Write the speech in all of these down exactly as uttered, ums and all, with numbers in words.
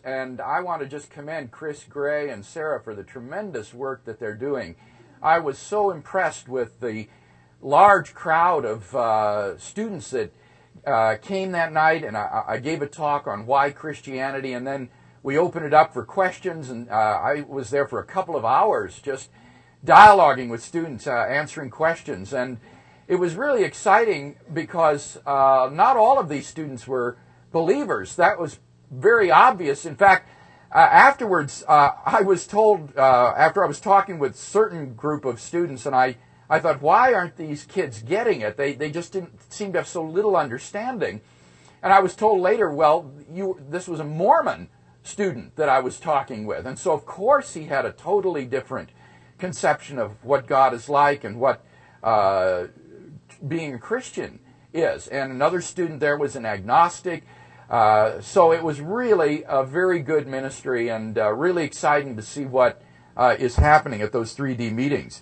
and I want to just commend Chris Gray and Sarah for the tremendous work that they're doing. I was so impressed with the large crowd of uh, students that uh, came that night, and I, I gave a talk on why Christianity, and then we opened it up for questions, and uh, I was there for a couple of hours just dialoguing with students, uh, answering questions, and it was really exciting because uh, not all of these students were believers. That was very obvious. In fact, uh, afterwards, uh, I was told, uh, after I was talking with a certain group of students, and I, I thought, why aren't these kids getting it? They, they just didn't seem to have so little understanding. And I was told later, well, you, this was a Mormon student that I was talking with. And so, of course, he had a totally different conception of what God is like and what uh, being a Christian is. And another student there was an agnostic. Uh, so it was really a very good ministry, and uh, really exciting to see what uh, is happening at those three D meetings.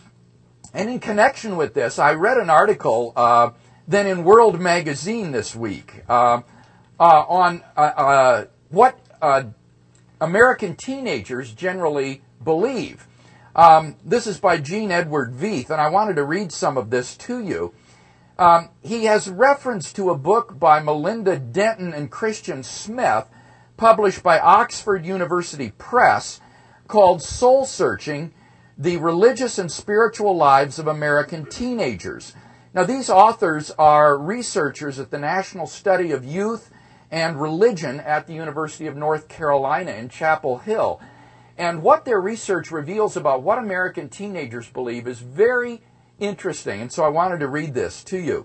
And in connection with this, I read an article uh, then in World Magazine this week uh, uh, on uh, uh, what uh, American teenagers generally believe. Um, this is by Gene Edward Veith, and I wanted to read some of this to you. Um, he has reference to a book by Melinda Denton and Christian Smith, published by Oxford University Press, called Soul Searching: The Religious and Spiritual Lives of American Teenagers. Now, these authors are researchers at the National Study of Youth and Religion at the University of North Carolina in Chapel Hill. And what their research reveals about what American teenagers believe is very interesting, and so I wanted to read this to you.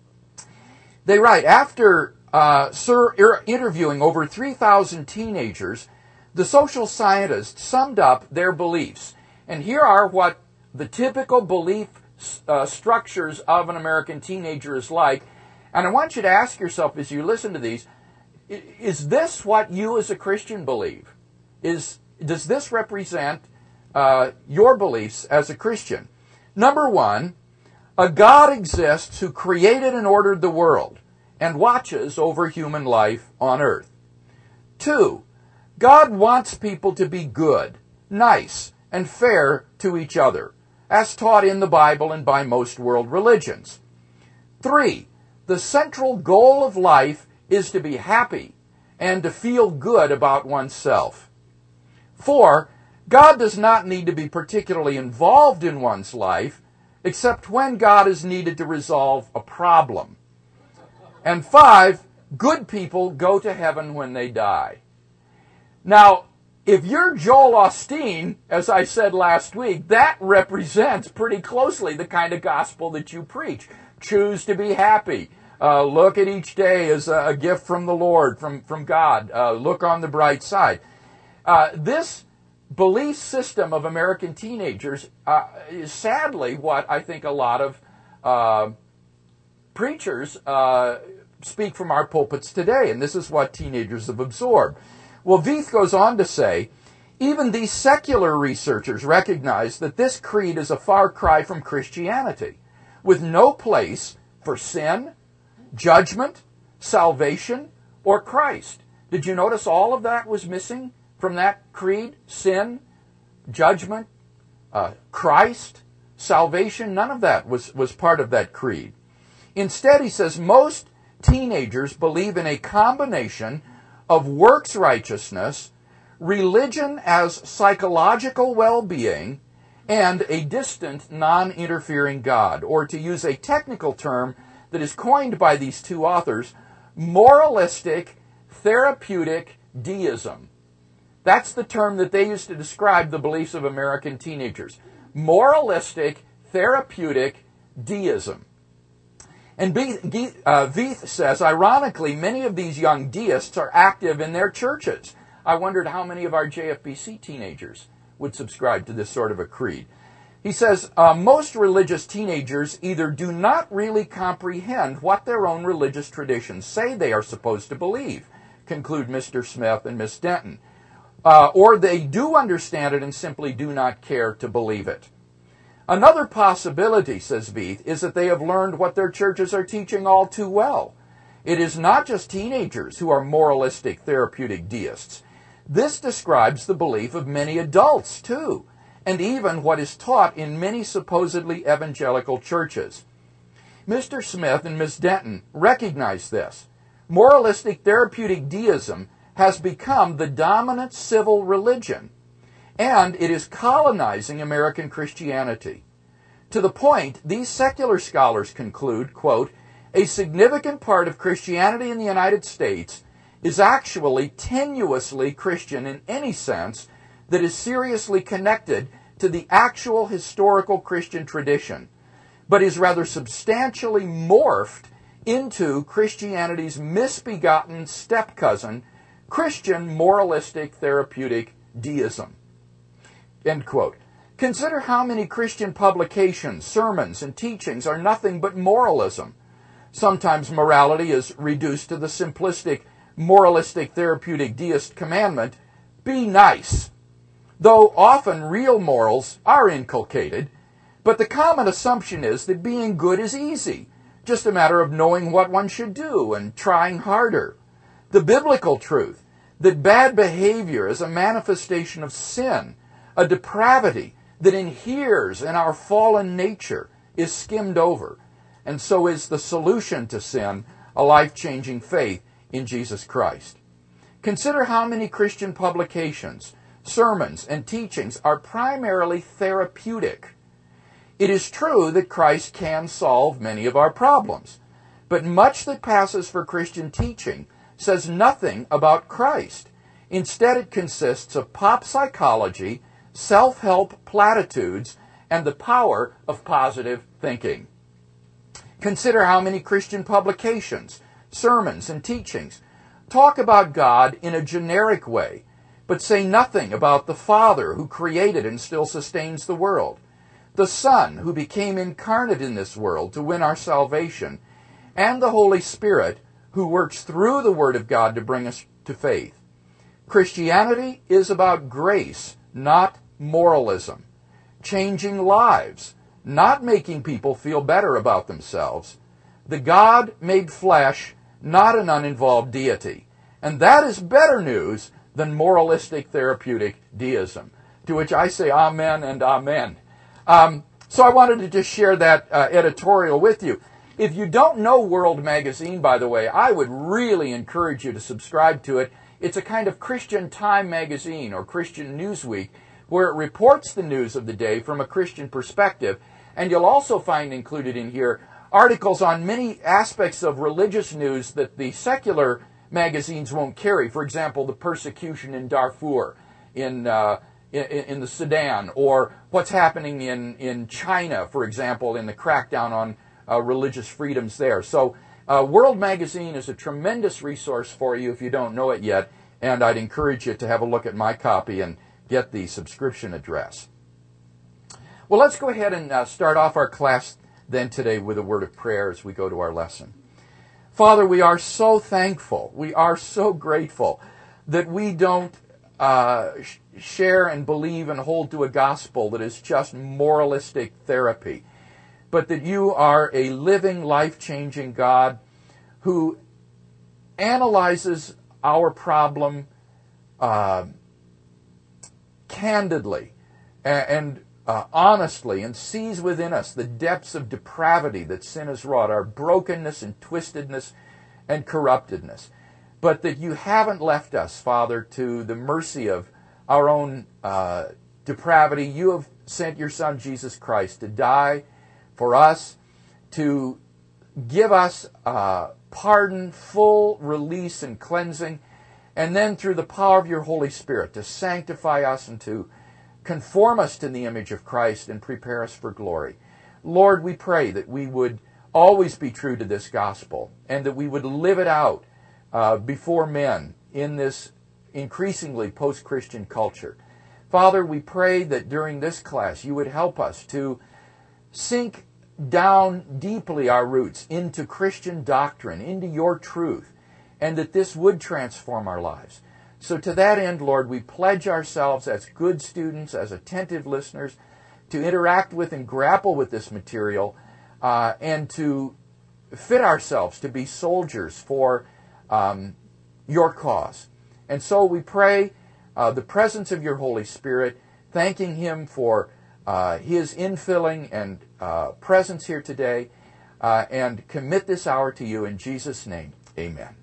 They write, after uh, sir, interviewing over three thousand teenagers, the social scientists summed up their beliefs. And here are what the typical belief uh, structures of an American teenager is like. And I want you to ask yourself as you listen to these, is this what you as a Christian believe? Is, does this represent uh, your beliefs as a Christian? Number one, a God exists who created and ordered the world and watches over human life on earth. Two, God wants people to be good, nice, and fair to each other, as taught in the Bible and by most world religions. Three, the central goal of life is to be happy and to feel good about oneself. Four, God does not need to be particularly involved in one's life, except when God is needed to resolve a problem. And five, good people go to heaven when they die. Now, if you're Joel Osteen, as I said last week, that represents pretty closely the kind of gospel that you preach. Choose to be happy. Uh, look at each day as a, a gift from the Lord, from, from God. Uh, look on the bright side. Uh, this belief system of American teenagers uh, is sadly what I think a lot of uh, preachers uh, speak from our pulpits today, and this is what teenagers have absorbed. Well, Veith goes on to say, even these secular researchers recognize that this creed is a far cry from Christianity, with no place for sin, judgment, salvation, or Christ. Did you notice all of that was missing from that creed? Sin, judgment, uh, Christ, salvation, none of that was, was part of that creed. Instead, he says, most teenagers believe in a combination of works righteousness, religion as psychological well-being, and a distant, non-interfering God, or to use a technical term that is coined by these two authors, moralistic, therapeutic deism. That's the term that they used to describe the beliefs of American teenagers. Moralistic, therapeutic deism. And Veith says, ironically, many of these young deists are active in their churches. I wondered how many of our J F B C teenagers would subscribe to this sort of a creed. He says, uh, most religious teenagers either do not really comprehend what their own religious traditions say they are supposed to believe, conclude Mister Smith and Miss Denton, uh, or they do understand it and simply do not care to believe it. Another possibility, says Veith, is that they have learned what their churches are teaching all too well. It is not just teenagers who are moralistic, therapeutic deists. This describes the belief of many adults, too, and even what is taught in many supposedly evangelical churches. Mister Smith and Miz Denton recognize this. Moralistic therapeutic deism has become the dominant civil religion, and it is colonizing American Christianity. To the point, these secular scholars conclude, quote, a significant part of Christianity in the United States is actually tenuously Christian in any sense that is seriously connected to the actual historical Christian tradition, but is rather substantially morphed into Christianity's misbegotten step-cousin, Christian moralistic therapeutic deism. End quote. Consider how many Christian publications, sermons, and teachings are nothing but moralism. Sometimes morality is reduced to the simplistic, moralistic therapeutic deist commandment, be nice. Though often real morals are inculcated, but the common assumption is that being good is easy, just a matter of knowing what one should do and trying harder. The biblical truth that bad behavior is a manifestation of sin, a depravity that inheres in our fallen nature, is skimmed over, and so is the solution to sin, a life-changing faith in Jesus Christ. Consider how many Christian publications, sermons, and teachings are primarily therapeutic. It is true that Christ can solve many of our problems, but much that passes for Christian teaching says nothing about Christ. Instead, it consists of pop psychology, self-help platitudes, and the power of positive thinking. Consider how many Christian publications, sermons, and teachings talk about God in a generic way, but say nothing about the Father who created and still sustains the world, the Son who became incarnate in this world to win our salvation, and the Holy Spirit who works through the Word of God to bring us to faith. Christianity is about grace, not moralism, changing lives, not making people feel better about themselves, the God made flesh, not an uninvolved deity. And that is better news than moralistic therapeutic deism, to which I say amen and amen. Um, so I wanted to just share that uh, editorial with you. If you don't know World Magazine, by the way, I would really encourage you to subscribe to it. It's a kind of Christian Time magazine or Christian Newsweek where it reports the news of the day from a Christian perspective. And you'll also find included in here articles on many aspects of religious news that the secular magazines won't carry. For example, the persecution in Darfur, in uh, in, in the Sudan, or what's happening in, in China, for example, in the crackdown on uh, religious freedoms there. So uh, World Magazine is a tremendous resource for you if you don't know it yet, and I'd encourage you to have a look at my copy and get the subscription address. Well, let's go ahead and uh, start off our class then today with a word of prayer as we go to our lesson. Father, we are so thankful, we are so grateful that we don't uh, sh- share and believe and hold to a gospel that is just moralistic therapy, but that you are a living, life-changing God who analyzes our problem uh, candidly and, and Uh, honestly, and sees within us the depths of depravity that sin has wrought, our brokenness and twistedness and corruptedness. But that you haven't left us, Father, to the mercy of our own uh, depravity. You have sent your Son, Jesus Christ, to die for us, to give us uh, pardon, full release and cleansing, and then through the power of your Holy Spirit to sanctify us and to conform us to the image of Christ and prepare us for glory. Lord, we pray that we would always be true to this gospel and that we would live it out uh, before men in this increasingly post-Christian culture. Father, we pray that during this class you would help us to sink down deeply our roots into Christian doctrine, into your truth, and that this would transform our lives. So to that end, Lord, we pledge ourselves as good students, as attentive listeners, to interact with and grapple with this material uh, and to fit ourselves to be soldiers for um, your cause. And so we pray uh, the presence of your Holy Spirit, thanking Him for uh, His infilling and uh, presence here today, uh, and commit this hour to you in Jesus' name. Amen.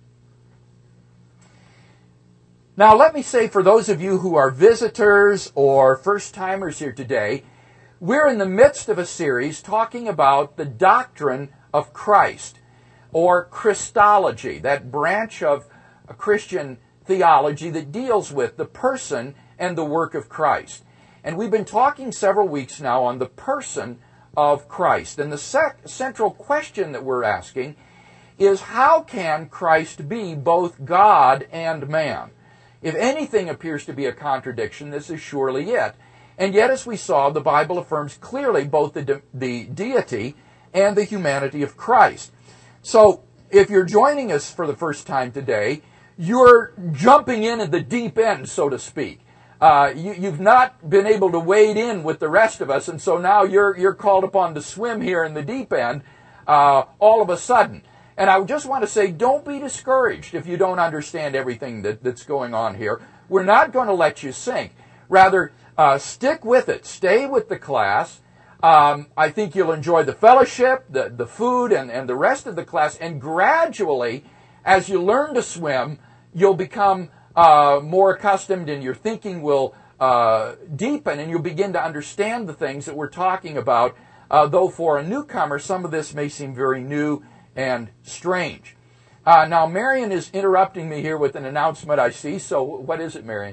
Now, let me say, for those of you who are visitors or first-timers here today, we're in the midst of a series talking about the doctrine of Christ, or Christology, that branch of a Christian theology that deals with the person and the work of Christ. And we've been talking several weeks now on the person of Christ. And the sec- central question that we're asking is, how can Christ be both God and man? If anything appears to be a contradiction, this is surely it. And yet, as we saw, the Bible affirms clearly both the, de- the deity and the humanity of Christ. So, if you're joining us for the first time today, you're jumping in at the deep end, so to speak. Uh, you, you've not been able to wade in with the rest of us, and so now you're you're called upon to swim here in the deep end uh, all of a sudden. And I just want to say, don't be discouraged if you don't understand everything that, that's going on here. We're not going to let you sink. Rather, uh, stick with it. Stay with the class. Um, I think you'll enjoy the fellowship, the, the food, and, and the rest of the class. And gradually, as you learn to swim, you'll become uh, more accustomed, and your thinking will uh, deepen, and you'll begin to understand the things that we're talking about. Uh, though for a newcomer, some of this may seem very new and strange. Uh, now, Marion is interrupting me here with an announcement, I see. So what is it, Marion?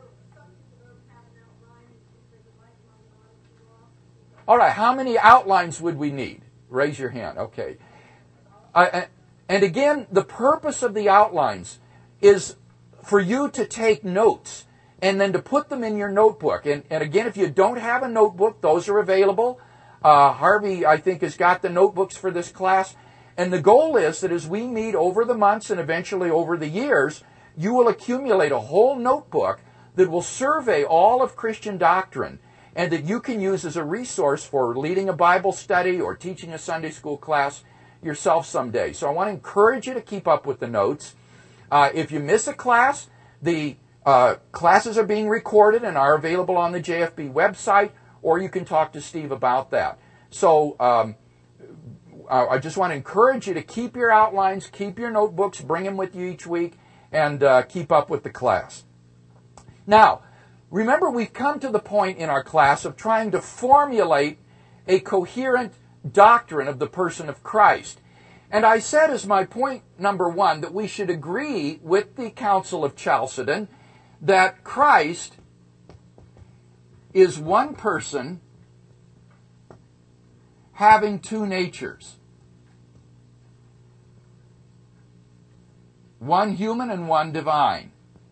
All right, how many outlines would we need? Raise your hand. Okay. Uh, and again, the purpose of the outlines is for you to take notes and then to put them in your notebook. And, and again, if you don't have a notebook, those are available. Uh, Harvey, I think, has got the notebooks for this class. And the goal is that as we meet over the months and eventually over the years, you will accumulate a whole notebook that will survey all of Christian doctrine and that you can use as a resource for leading a Bible study or teaching a Sunday school class yourself someday. So I want to encourage you to keep up with the notes. Uh, if you miss a class, the uh, classes are being recorded and are available on the J F B website, or you can talk to Steve about that. So um, I just want to encourage you to keep your outlines, keep your notebooks, bring them with you each week, and uh, keep up with the class. Now, remember, we've come to the point in our class of trying to formulate a coherent doctrine of the person of Christ. And I said as my point number one that we should agree with the Council of Chalcedon that Christ is one person having two natures. One human and one divine.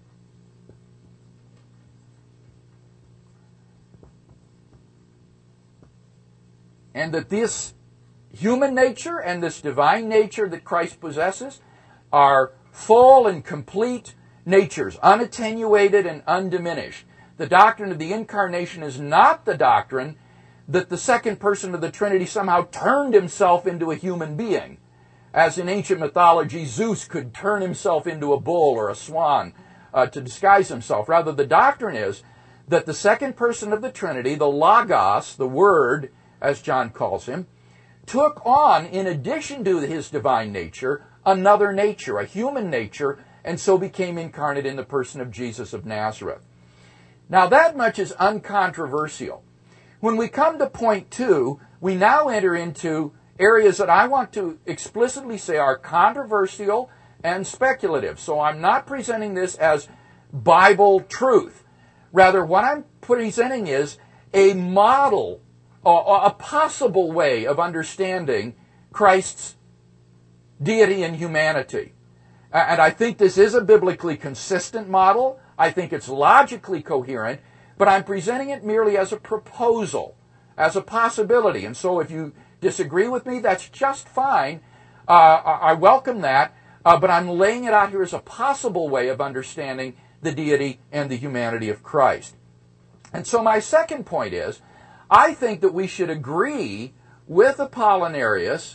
And that this human nature and this divine nature that Christ possesses are full and complete natures, unattenuated and undiminished. The doctrine of the incarnation is not the doctrine that the second person of the Trinity somehow turned himself into a human being. As in ancient mythology, Zeus could turn himself into a bull or a swan uh, to disguise himself. Rather, the doctrine is that the second person of the Trinity, the Logos, the Word, as John calls him, took on, in addition to his divine nature, another nature, a human nature, and so became incarnate in the person of Jesus of Nazareth. Now, that much is uncontroversial. When we come to point two, we now enter into areas that I want to explicitly say are controversial and speculative. So I'm not presenting this as Bible truth. Rather, what I'm presenting is a model, a possible way of understanding Christ's deity and humanity. And I think this is a biblically consistent model. I think it's logically coherent, but I'm presenting it merely as a proposal, as a possibility. And so if you disagree with me, that's just fine. Uh, I welcome that, uh, but I'm laying it out here as a possible way of understanding the deity and the humanity of Christ. And so my second point is, I think that we should agree with Apollinarius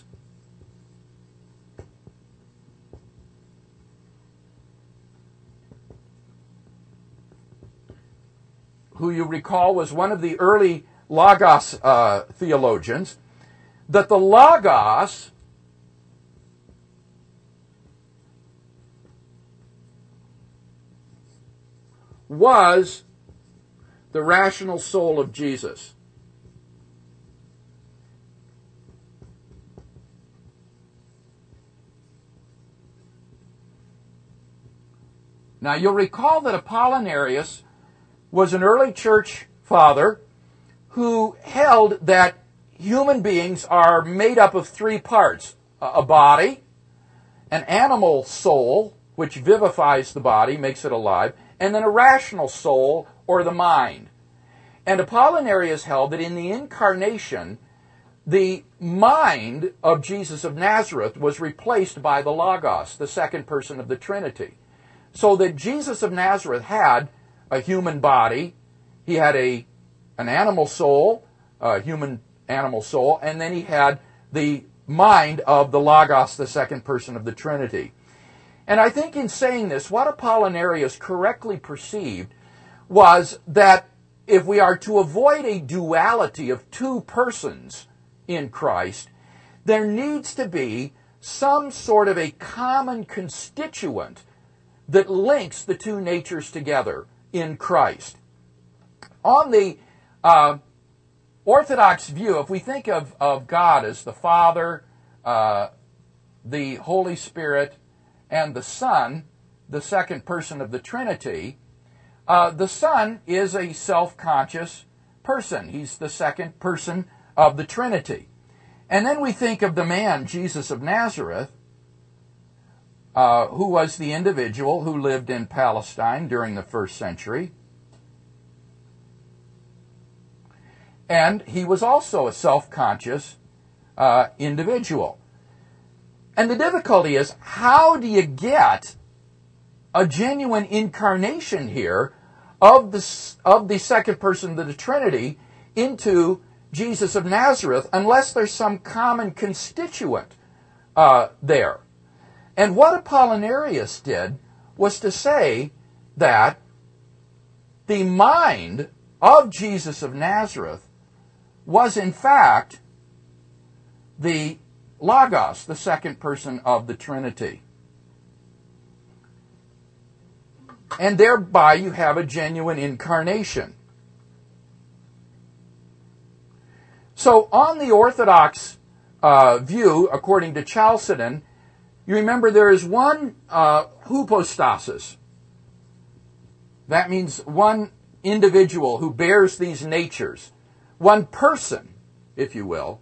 who you recall was one of the early Logos uh, theologians, that the Logos was the rational soul of Jesus. Now, you'll recall that Apollinarius was an early church father who held that human beings are made up of three parts: a body, an animal soul, which vivifies the body, makes it alive, and then a rational soul, or the mind. And Apollinarius held that in the incarnation, the mind of Jesus of Nazareth was replaced by the Logos, the second person of the Trinity. So that Jesus of Nazareth had a human body, he had a an animal soul, a human animal soul, and then he had the mind of the Logos, the second person of the Trinity. And I think in saying this, what Apollinarius correctly perceived was that if we are to avoid a duality of two persons in Christ, there needs to be some sort of a common constituent that links the two natures together in Christ. On the uh, Orthodox view, if we think of, of God as the Father, uh, the Holy Spirit, and the Son, the second person of the Trinity, uh, the Son is a self-conscious person. He's the second person of the Trinity. And then we think of the man, Jesus of Nazareth, Uh, who was the individual who lived in Palestine during the first century. And he was also a self-conscious uh, individual. And the difficulty is, how do you get a genuine incarnation here of the, of the second person of the Trinity into Jesus of Nazareth unless there's some common constituent uh, there? And what Apollinarius did was to say that the mind of Jesus of Nazareth was in fact the Logos, the second person of the Trinity. And thereby you have a genuine incarnation. So on the Orthodox uh, view, according to Chalcedon, you remember there is one uh, hypostasis. That means one individual who bears these natures. One person, if you will.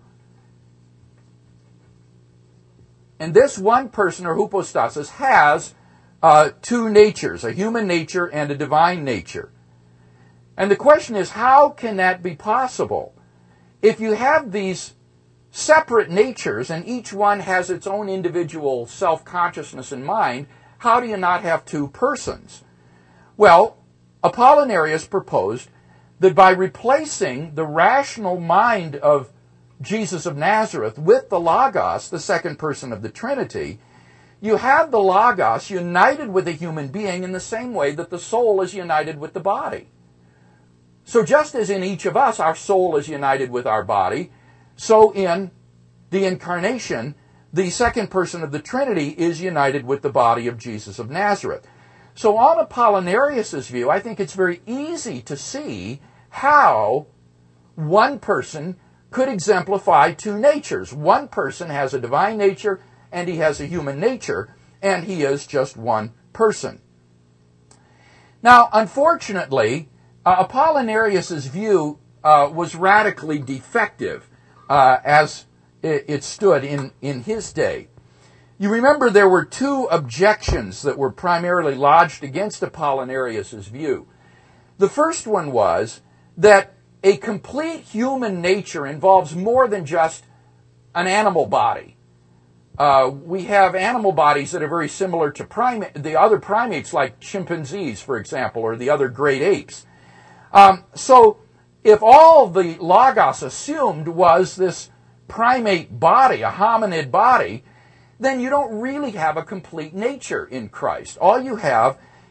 And this one person, or hypostasis, has uh, two natures, a human nature and a divine nature. And the question is, how can that be possible? If you have these separate natures, and each one has its own individual self-consciousness and mind, how do you not have two persons? Well, Apollinarius proposed that by replacing the rational mind of Jesus of Nazareth with the Logos, the second person of the Trinity, you have the Logos united with a human being in the same way that the soul is united with the body. So just as in each of us our soul is united with our body, so in the incarnation, the second person of the Trinity is united with the body of Jesus of Nazareth. So on Apollinarius' view, I think it's very easy to see how one person could exemplify two natures. One person has a divine nature and he has a human nature, and he is just one person. Now, unfortunately, uh, Apollinarius' view uh, was radically defective uh, as it, it stood in, in his day. You remember there were two objections that were primarily lodged against Apollinarius' view. The first one was that a complete human nature involves more than just an animal body. Uh, we have animal bodies that are very similar to primate, the other primates, like chimpanzees, for example, or the other great apes. Um, so if all the Logos assumed was this primate body, a hominid body, then you don't really have a complete nature in Christ. All you have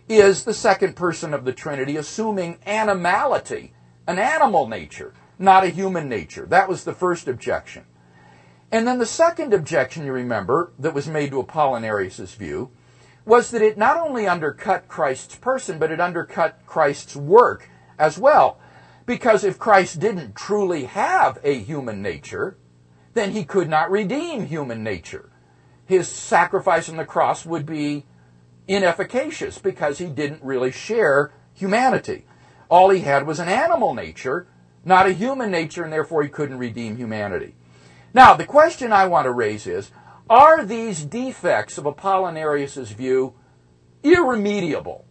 is the second person of the Trinity assuming animality, an animal nature, not a human nature. That was the first objection. And then the second objection, you remember, that was made to Apollinarius' view, was that it not only undercut Christ's person, but it undercut Christ's work as well. Because if Christ didn't truly have a human nature, then he could not redeem human nature. His sacrifice on the cross would be inefficacious because he didn't really share humanity. All he had was an animal nature, not a human nature, and therefore he couldn't redeem humanity. Now, the question I want to raise is, are these defects of Apollinarius' view irremediable?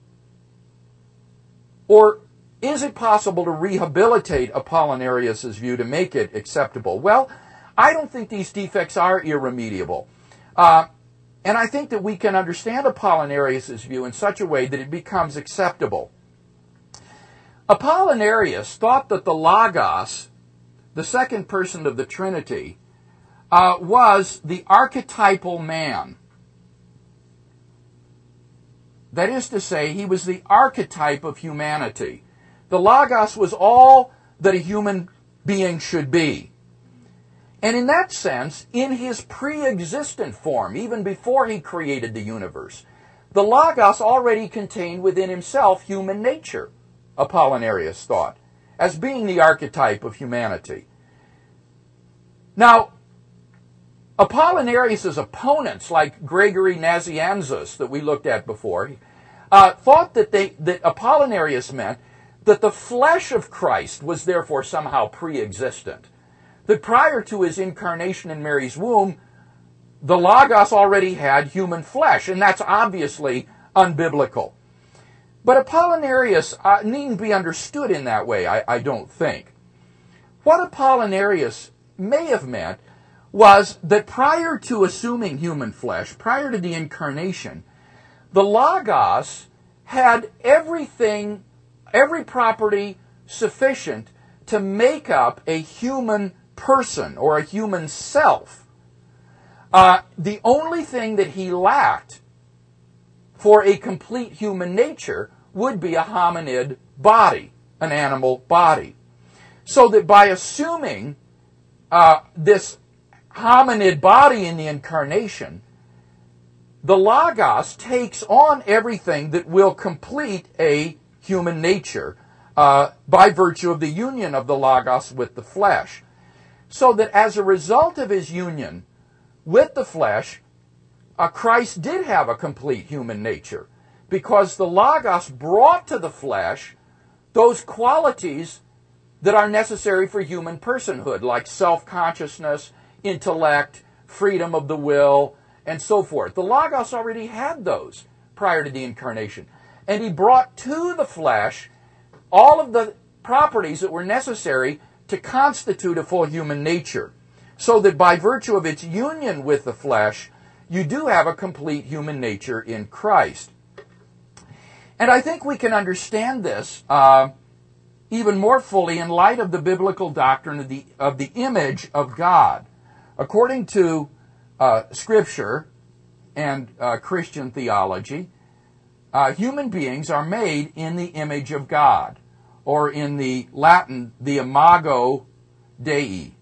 Or is it possible to rehabilitate Apollinarius' view to make it acceptable? Well, I don't think these defects are irremediable. Uh, and I think that we can understand Apollinarius' view in such a way that it becomes acceptable. Apollinarius thought that the Logos, the second person of the Trinity, uh, was the archetypal man. That is to say, he was the archetype of humanity. The Logos was all that a human being should be. And in that sense, in his pre-existent form, even before he created the universe, the Logos already contained within himself human nature, Apollinarius thought, as being the archetype of humanity. Now, Apollinarius' opponents, like Gregory Nazianzus that we looked at before, uh, thought that, they, that Apollinarius meant that the flesh of Christ was therefore somehow pre-existent. That prior to his incarnation in Mary's womb, the Logos already had human flesh, and that's obviously unbiblical. But Apollinarius uh, needn't be understood in that way, I, I don't think. What Apollinarius may have meant was that prior to assuming human flesh, prior to the incarnation, the Logos had everything, every property sufficient to make up a human person or a human self. Uh, the only thing that he lacked for a complete human nature would be a hominid body, an animal body. So that by assuming uh, this hominid body in the incarnation, the Logos takes on everything that will complete a human nature uh, by virtue of the union of the Logos with the flesh. So that as a result of his union with the flesh, uh, Christ did have a complete human nature, because the Logos brought to the flesh those qualities that are necessary for human personhood, like self-consciousness, intellect, freedom of the will, and so forth. The Logos already had those prior to the incarnation. And he brought to the flesh all of the properties that were necessary to constitute a full human nature, so that by virtue of its union with the flesh, you do have a complete human nature in Christ. And I think we can understand this uh, even more fully in light of the biblical doctrine of the, of the image of God. According to uh, Scripture and uh, Christian theology, uh, human beings are made in the image of God, or in the Latin, the imago Dei.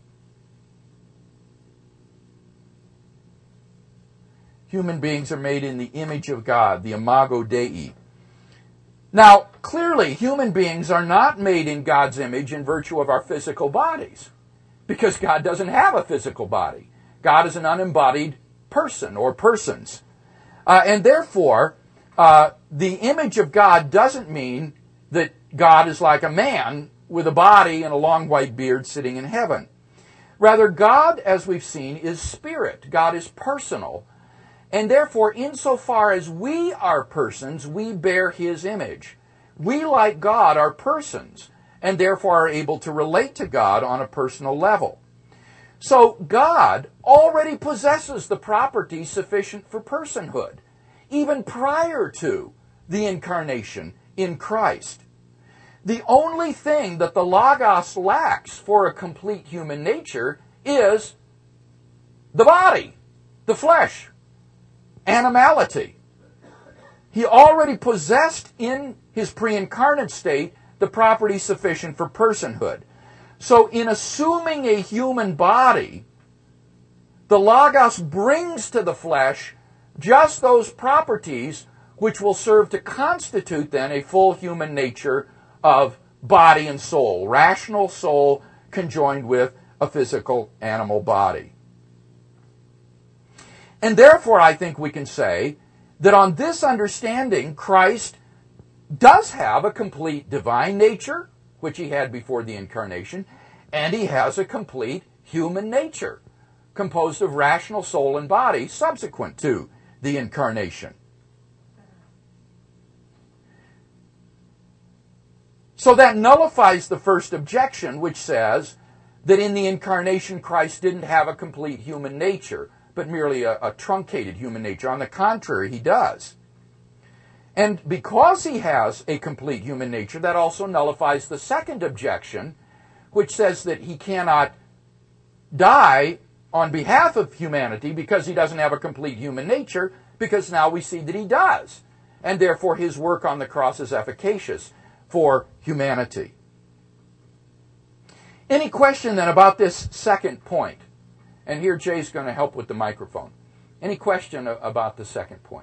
Human beings are made in the image of God, the imago Dei. Now, clearly, human beings are not made in God's image in virtue of our physical bodies, because God doesn't have a physical body. God is an unembodied person or persons. Uh, and therefore, uh, the image of God doesn't mean that God is like a man with a body and a long white beard sitting in heaven. Rather, God, as we've seen, is spirit. God is personal. And therefore, insofar as we are persons, we bear His image. We, like God, are persons, and therefore are able to relate to God on a personal level. So God already possesses the properties sufficient for personhood, even prior to the incarnation in Christ. The only thing that the Logos lacks for a complete human nature is the body, the flesh, animality. He already possessed in his pre-incarnate state the properties sufficient for personhood. So in assuming a human body, the Logos brings to the flesh just those properties which will serve to constitute then a full human nature of body and soul, rational soul conjoined with a physical animal body. And therefore, I think we can say that on this understanding, Christ does have a complete divine nature, which he had before the incarnation, and he has a complete human nature, composed of rational soul and body subsequent to the incarnation. So that nullifies the first objection, which says that in the incarnation Christ didn't have a complete human nature, but merely a, a truncated human nature. On the contrary, he does. And because he has a complete human nature, that also nullifies the second objection, which says that he cannot die on behalf of humanity because he doesn't have a complete human nature, because now we see that he does. And therefore his work on the cross is efficacious for humanity. Any question then about this second point? And here Jay's going to help with the microphone. Any question about the second point?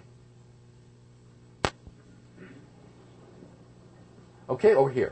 Okay, over here.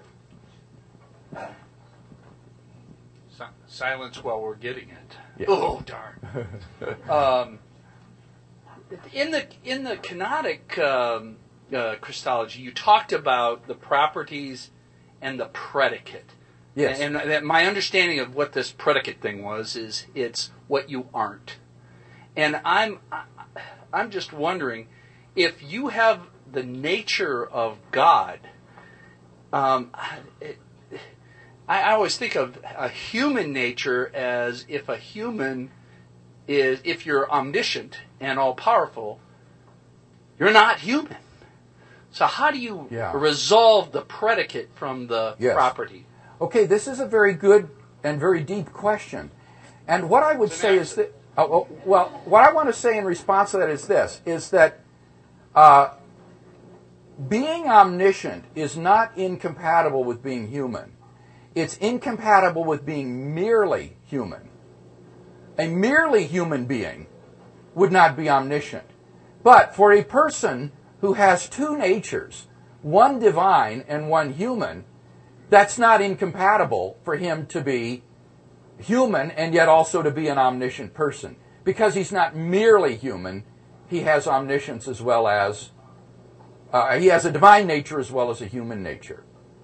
Silence while we're getting it. Yeah. Oh, darn. um, in the in the canonic um, uh, Christology, you talked about the properties and the predicate. Yes. And, and that my understanding of what this predicate thing was is it's what you aren't. And I'm I'm just wondering if you have the nature of God. Um, it, I, I always think of a human nature as if a human is, if you're omniscient and all-powerful, you're not human. So how do you yeah. resolve the predicate from the yes. property? Okay, this is a very good and very deep question. And what I would say is that, oh, well, what I want to say in response to that is this, is that uh, being omniscient is not incompatible with being human. It's incompatible with being merely human. A merely human being would not be omniscient. But for a person who has two natures, one divine and one human, that's not incompatible for him to be human and yet also to be an omniscient person. Because he's not merely human, he has omniscience as well as, uh, he has a divine nature as well as a human nature.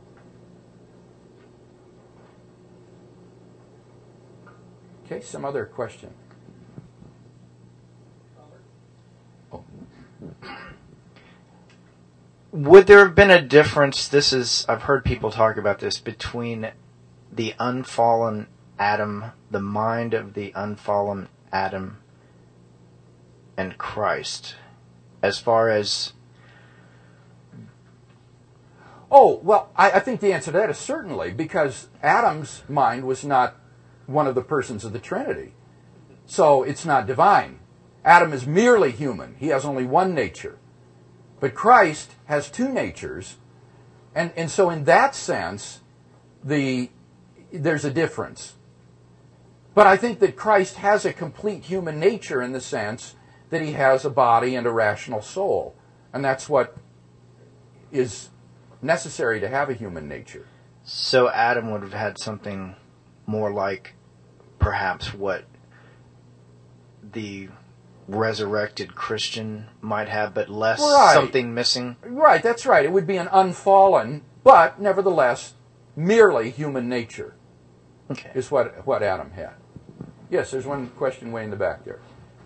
Okay, some other question. Oh. Would there have been a difference, this is, I've heard people talk about this, between the unfallen Adam, the mind of the unfallen Adam, and Christ, as far as... Oh, well, I, I think the answer to that is certainly, because Adam's mind was not one of the persons of the Trinity. So it's not divine. Adam is merely human. He has only one nature. But Christ has two natures, and, and so in that sense, the there's a difference. But I think that Christ has a complete human nature in the sense that he has a body and a rational soul. And that's what is necessary to have a human nature. So Adam would have had something more like perhaps what the resurrected Christian might have, but less right. something missing? Right, that's right. It would be an unfallen, but nevertheless, merely human nature. Okay. Is what, what Adam had. Yes, there's one question way in the back there.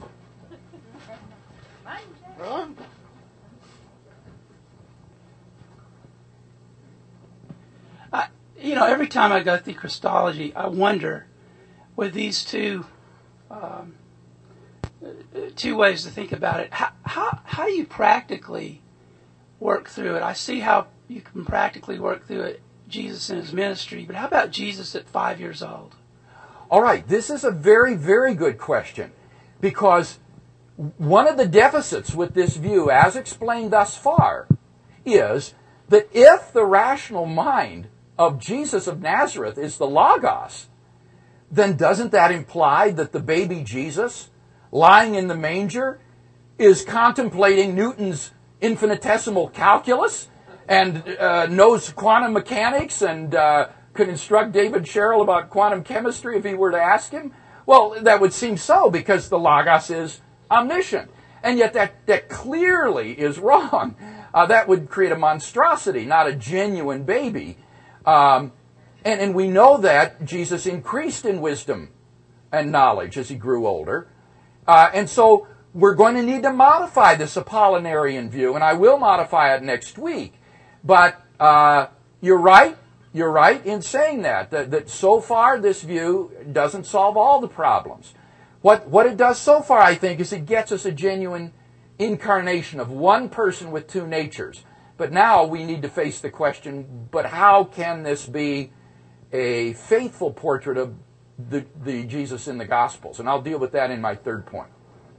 I, you know, every time I go through Christology, I wonder, with these two um, two ways to think about it, how, how how do you practically work through it? I see how you can practically work through it, Jesus and his ministry, but how about Jesus at five years old? All right, this is a very, very good question, because One of the deficits with this view, as explained thus far, is that if the rational mind of Jesus of Nazareth is the Logos, then doesn't that imply that the baby Jesus, lying in the manger, is contemplating Newton's infinitesimal calculus and uh, knows quantum mechanics and uh, could instruct David Sherrill about quantum chemistry if he were to ask him? Well, that would seem so, because the Logos is omniscient. And yet that, that clearly is wrong. Uh, that would create a monstrosity, not a genuine baby. Um, and, and we know that Jesus increased in wisdom and knowledge as he grew older. Uh, and so we're going to need to modify this Apollinarian view, and I will modify it next week. But uh, you're right. You're right in saying that, that, that so far this view doesn't solve all the problems. What, what it does so far, I think, is it gets us a genuine incarnation of one person with two natures. But now we need to face the question, but how can this be a faithful portrait of the, the Jesus in the Gospels? And I'll deal with that in my third point.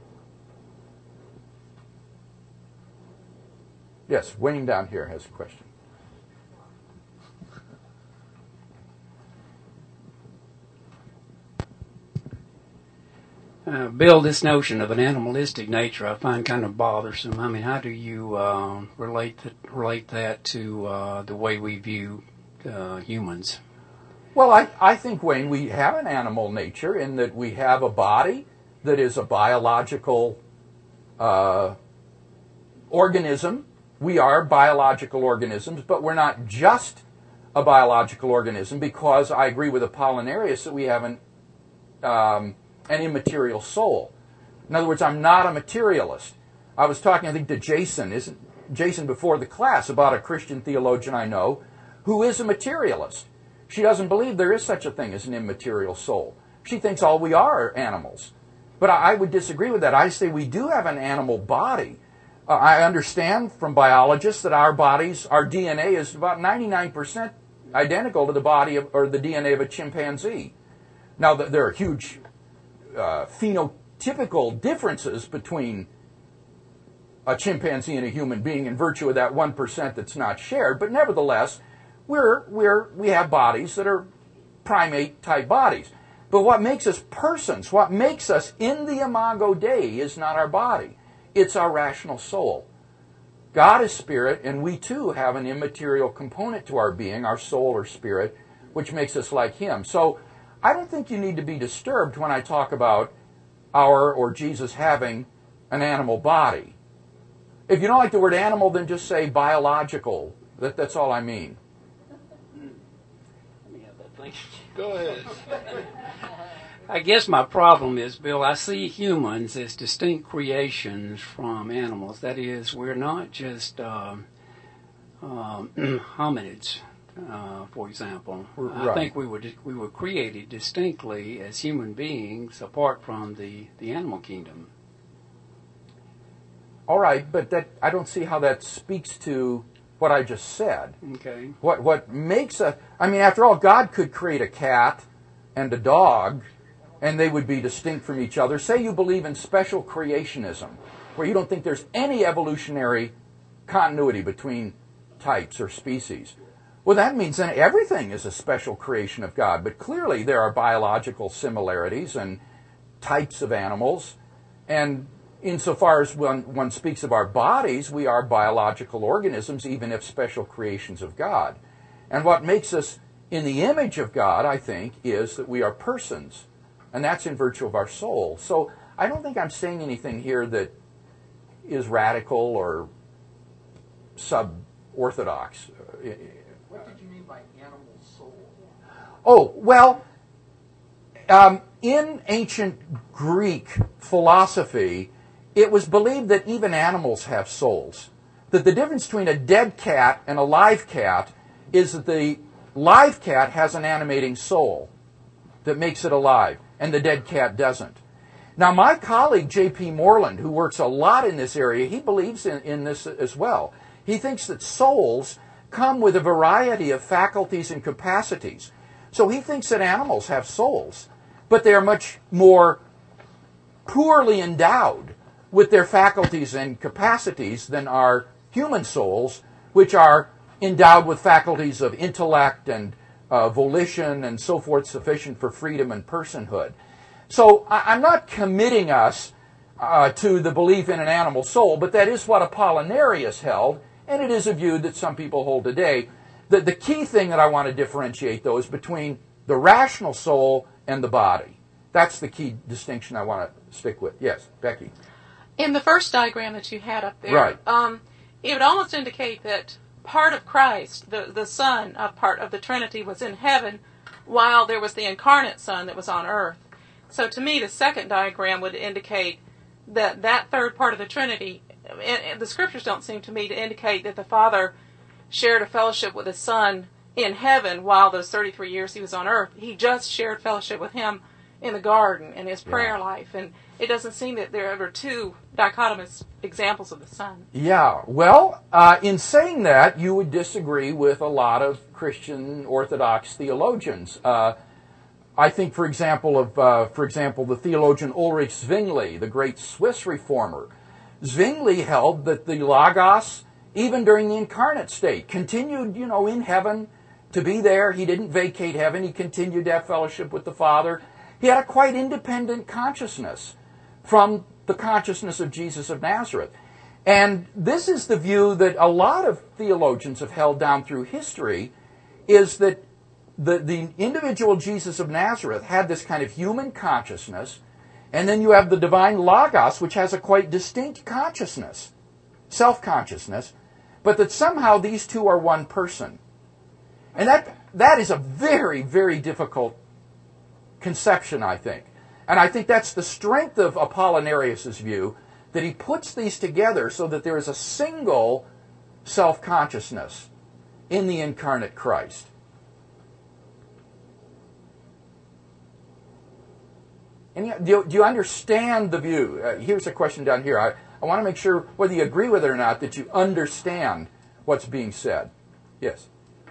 Yes, Wayne down here has a question. Uh, Bill, this notion of an animalistic nature I find kind of bothersome. I mean, how do you uh, relate that, relate that to uh, the way we view uh, humans? Well, I, I think, Wayne, we have an animal nature in that we have a body that is a biological uh, organism. We are biological organisms, but we're not just a biological organism, because I agree with Apollinarius that we have an um, an immaterial soul. In other words, I'm not a materialist. I was talking, I think, to Jason, isn't Jason before the class, about a Christian theologian I know who is a materialist. She doesn't believe there is such a thing as an immaterial soul. She thinks all we are are animals. But I would disagree with that. I say we do have an animal body. Uh, I understand from biologists that our bodies, our D N A is about ninety-nine percent identical to the body of, or the D N A of a chimpanzee. Now, there are huge Uh, phenotypical differences between a chimpanzee and a human being in virtue of that one percent that's not shared, but nevertheless, we're, we're, we have bodies that are primate-type bodies. But what makes us persons, what makes us in the Imago Dei, is not our body. It's our rational soul. God is spirit, and we too have an immaterial component to our being, our soul or spirit, which makes us like Him. So I don't think you need to be disturbed when I talk about our or Jesus having an animal body. If you don't like the word animal, then just say biological. That, that's all I mean. Let me have that thing. Go ahead. I guess my problem is, Bill, I see humans as distinct creations from animals. That is, we're not just um, um, hominids. Uh, for example, right. I think we were we were created distinctly as human beings, apart from the, the animal kingdom. All right, but that I don't see how that speaks to what I just said. Okay. What what makes a I mean, after all, God could create a cat and a dog, and they would be distinct from each other. Say you believe in special creationism, where you don't think there's any evolutionary continuity between types or species. Well, that means then everything is a special creation of God. But clearly there are biological similarities and types of animals. And insofar as when one speaks of our bodies, we are biological organisms, even if special creations of God. And what makes us in the image of God, I think, is that we are persons. And that's in virtue of our soul. So I don't think I'm saying anything here that is radical or sub-orthodox. What did you mean by animal soul? Oh, well, um, in ancient Greek philosophy, it was believed that even animals have souls. That the difference between a dead cat and a live cat is that the live cat has an animating soul that makes it alive, and the dead cat doesn't. Now, my colleague, J P Moreland, who works a lot in this area, he believes in, in this as well. He thinks that souls come with a variety of faculties and capacities. So he thinks that animals have souls, but they are much more poorly endowed with their faculties and capacities than our human souls, which are endowed with faculties of intellect and uh, volition and so forth, sufficient for freedom and personhood. So I, I'm not committing us uh, to the belief in an animal soul, but that is what Apollinarius held, and it is a view that some people hold today. The, the key thing that I want to differentiate, though, is between the rational soul and the body. That's the key distinction I want to stick with. Yes, Becky. In the first diagram that you had up there, Right. um, it would almost indicate that part of Christ, the, the Son, a part of the Trinity, was in heaven while there was the incarnate Son that was on earth. So to me, the second diagram would indicate that that third part of the Trinity, and, and the Scriptures don't seem to me to indicate that the Father shared a fellowship with His Son in heaven while those thirty-three years He was on earth. He just shared fellowship with Him in the garden in His prayer Yeah. life. And it doesn't seem that there are ever two dichotomous examples of the Son. Yeah, well, uh, in saying that, you would disagree with a lot of Christian Orthodox theologians. Uh, I think, for example, of uh, for example, the theologian Ulrich Zwingli, the great Swiss reformer. Zwingli held that the Logos, even during the incarnate state, continued, you know, in heaven to be there. He didn't vacate heaven. He continued to have fellowship with the Father. He had a quite independent consciousness from the consciousness of Jesus of Nazareth. And this is the view that a lot of theologians have held down through history, is that the, the individual Jesus of Nazareth had this kind of human consciousness, and then you have the divine Logos, which has a quite distinct consciousness, self-consciousness, but that somehow these two are one person. And that that is a very, very difficult conception, I think. And I think that's the strength of Apollinarius' view, that he puts these together so that there is a single self-consciousness in the incarnate Christ. And you, do, you, do you understand the view? Uh, here's a question down here. I, I want to make sure, whether you agree with it or not, that you understand what's being said. Yes.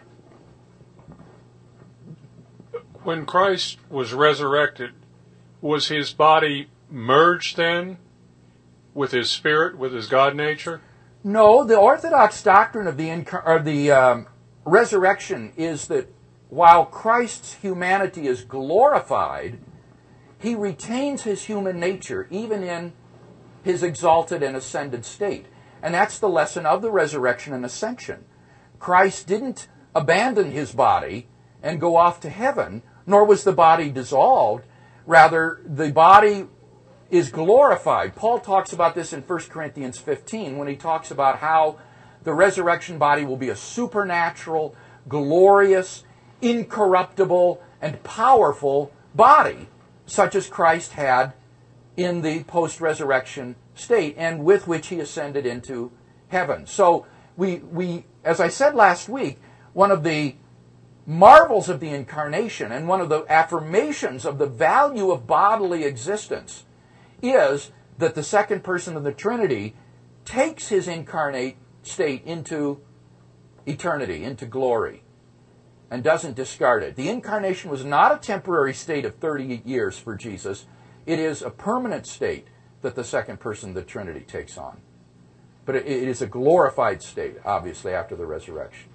When Christ was resurrected, was His body merged then with His spirit, with His God nature? No, the Orthodox doctrine of the incar- or the um, resurrection is that while Christ's humanity is glorified, He retains His human nature even in His exalted and ascended state. And that's the lesson of the resurrection and ascension. Christ didn't abandon His body and go off to heaven, nor was the body dissolved. Rather, the body is glorified. Paul talks about this in First Corinthians fifteen when he talks about how the resurrection body will be a supernatural, glorious, incorruptible, and powerful body, such as Christ had in the post-resurrection state, and with which He ascended into heaven. So, we, we, as I said last week, one of the marvels of the incarnation and one of the affirmations of the value of bodily existence is that the second person of the Trinity takes His incarnate state into eternity, into glory, and doesn't discard it. The incarnation was not a temporary state of thirty years for Jesus. It is a permanent state that the second person of the Trinity takes on. But it, it is a glorified state, obviously, after the resurrection.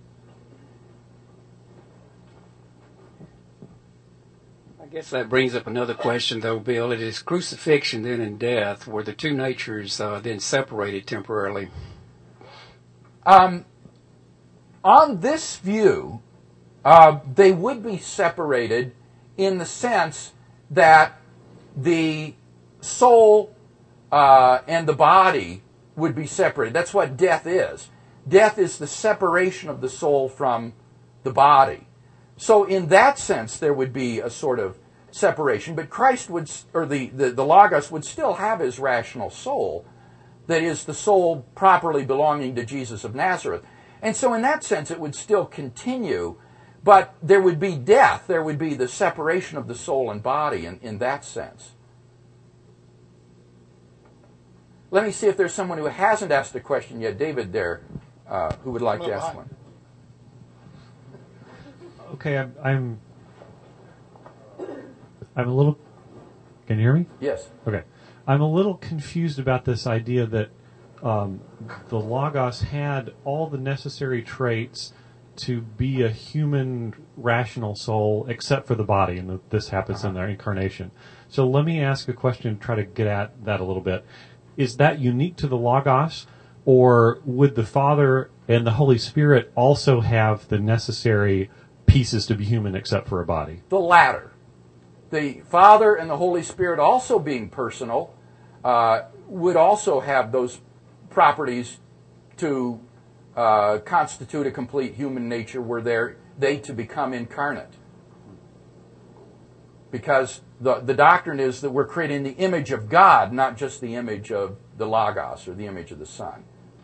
I guess that brings up another question, though, Bill. It is crucifixion then and death. Were the two natures uh, then separated temporarily? Um, on this view, uh, they would be separated in the sense that the soul uh, and the body would be separated. That's what death is. Death is the separation of the soul from the body. So in that sense, there would be a sort of separation, but Christ would, or the, the, the Logos would still have His rational soul, that is, the soul properly belonging to Jesus of Nazareth. And so in that sense, it would still continue, but there would be death. There would be the separation of the soul and body in, in that sense. Let me see if there's someone who hasn't asked a question yet. David there, uh, who would like to ask one. Okay, I'm, I'm I'm a little. Can you hear me? Yes. Okay, I'm a little confused about this idea that um, the Logos had all the necessary traits to be a human rational soul except for the body, and the, this happens uh-huh. in their incarnation. So let me ask a question to try to get at that a little bit. Is that unique to the Logos, or would the Father and the Holy Spirit also have the necessary pieces to be human except for a body? The latter. The Father and the Holy Spirit, also being personal, uh, would also have those properties to uh, constitute a complete human nature were there, they to become incarnate. Because the, the doctrine is that we're creating the image of God, not just the image of the Logos or the image of the Son.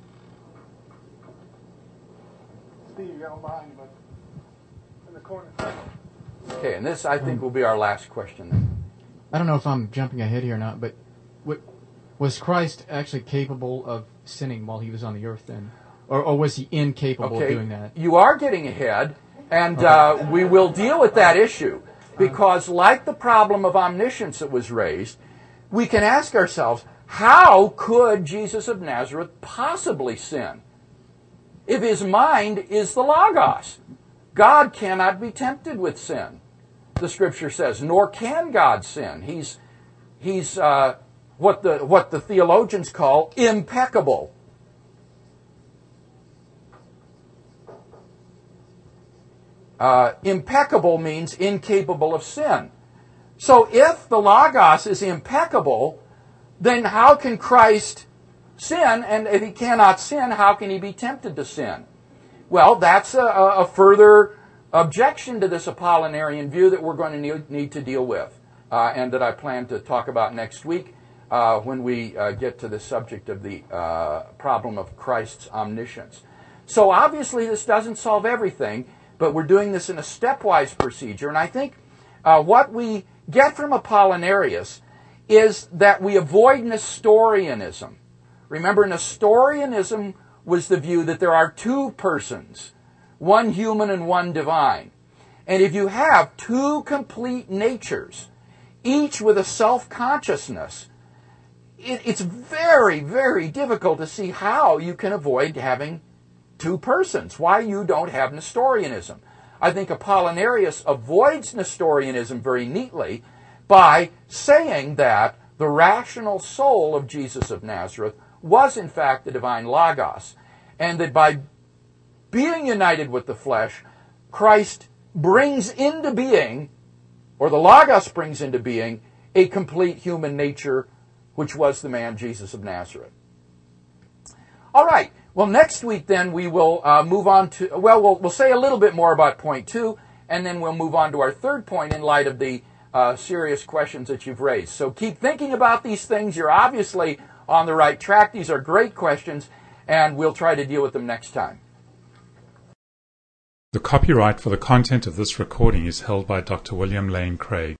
Steve, you got a line, but in the corner. Okay, and this, I think, will be our last question then. I don't know if I'm jumping ahead here or not, but what, was Christ actually capable of sinning while he was on the earth then? Or, or was he incapable okay. of doing that? You are getting ahead, and okay. uh, we will deal with that issue. Because like the problem of omniscience that was raised, we can ask ourselves, how could Jesus of Nazareth possibly sin? If his mind is the Logos. God cannot be tempted with sin, the Scripture says, nor can God sin. He's he's uh, what the what the theologians call impeccable. Uh, impeccable means incapable of sin. So if the Logos is impeccable, then how can Christ sin? And if he cannot sin, how can he be tempted to sin? Well, that's a, a further objection to this Apollinarian view that we're going to need, need to deal with, uh, and that I plan to talk about next week uh, when we uh, get to the subject of the uh, problem of Christ's omniscience. So obviously this doesn't solve everything, but we're doing this in a stepwise procedure. And I think uh, what we get from Apollinarius is that we avoid Nestorianism. Remember, Nestorianism was the view that there are two persons, one human and one divine. And if you have two complete natures, each with a self-consciousness, it, it's very, very difficult to see how you can avoid having two persons, why you don't have Nestorianism. I think Apollinarius avoids Nestorianism very neatly by saying that the rational soul of Jesus of Nazareth was in fact the divine Logos, and that by being united with the flesh, Christ brings into being, or the Logos brings into being, a complete human nature, which was the man Jesus of Nazareth. All right. Well, next week then we will uh, move on to, well, well, we'll say a little bit more about point two, and then we'll move on to our third point in light of the uh, serious questions that you've raised. So keep thinking about these things. You're obviously on the right track. These are great questions, and we'll try to deal with them next time. The copyright for the content of this recording is held by Doctor William Lane Craig.